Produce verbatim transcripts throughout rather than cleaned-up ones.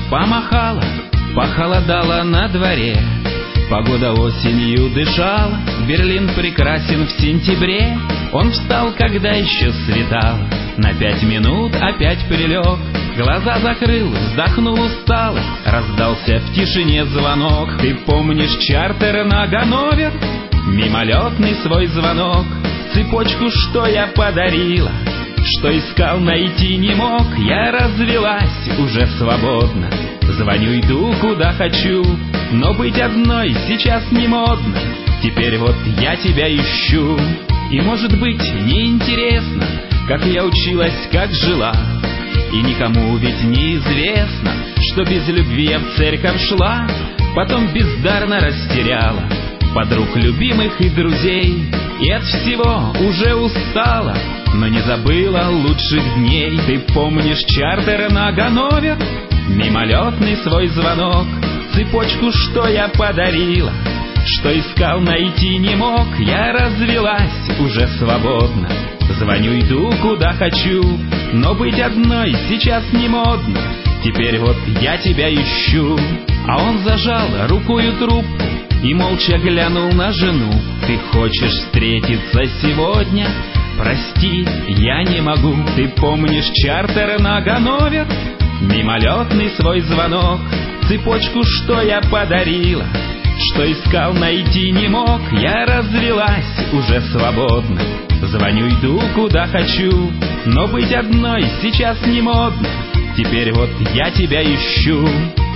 помахала, похолодало на дворе. Погода осенью дышала, Берлин прекрасен в сентябре. Он встал, когда еще светало, на пять минут опять прилег. Глаза закрыл, вздохнул устало, раздался в тишине звонок. Ты помнишь чартер на Ганновер? Мимолетный свой звонок. Цепочку, что я подарила, что искал, найти не мог. Я развелась уже свободно, звоню, иду куда хочу. Но быть одной сейчас не модно, теперь вот я тебя ищу. И может быть неинтересно, как я училась, как жила. И никому ведь неизвестно, что без любви я в церковь шла. Потом бездарно растеряла подруг, любимых и друзей. И от всего уже устала, но не забыла лучших дней. Ты помнишь чартер на Ганновер? Мимолетный свой звонок. Цепочку, что я подарила, что искал, найти не мог. Я развелась уже свободно, звоню, иду куда хочу. Но быть одной сейчас не модно, теперь вот я тебя ищу. А он зажал рукою трубку и молча глянул на жену. Ты хочешь встретиться сегодня? Прости, я не могу. Ты помнишь чартер на Ганновер? Мимолетный свой звонок. Цепочку, что я подарила, что искал, найти не мог. Я развелась уже свободно, звоню, иду куда хочу. Но быть одной сейчас не модно, теперь вот я тебя ищу.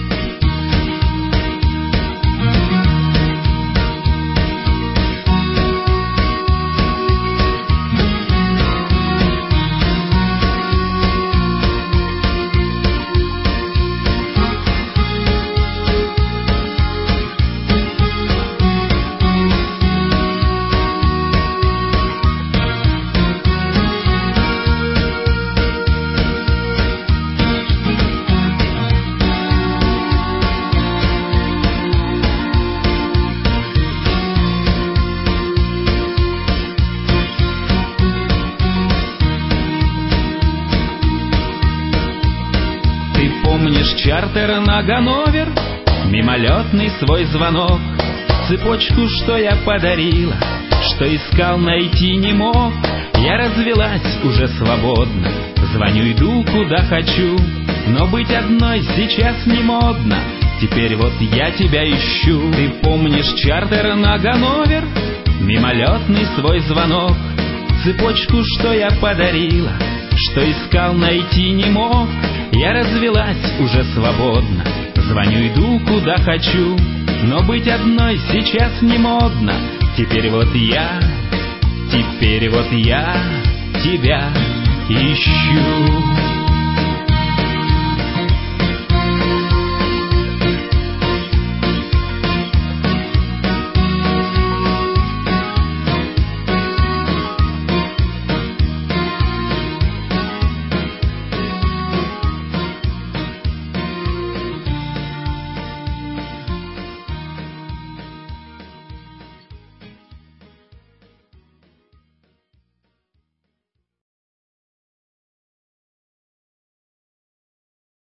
Помнишь чартер на Ганновер? Мимолетный свой звонок. Цепочку, что я подарила, что искал, найти не мог. Я развелась уже свободно, звоню, иду куда хочу. Но быть одной сейчас не модно, теперь вот я тебя ищу. Ты помнишь чартер на Ганновер? Мимолетный свой звонок. Цепочку, что я подарила, что искал, найти не мог. Я развелась уже свободно, звоню, иду куда хочу. Но быть одной сейчас не модно, теперь вот я, теперь вот я тебя ищу.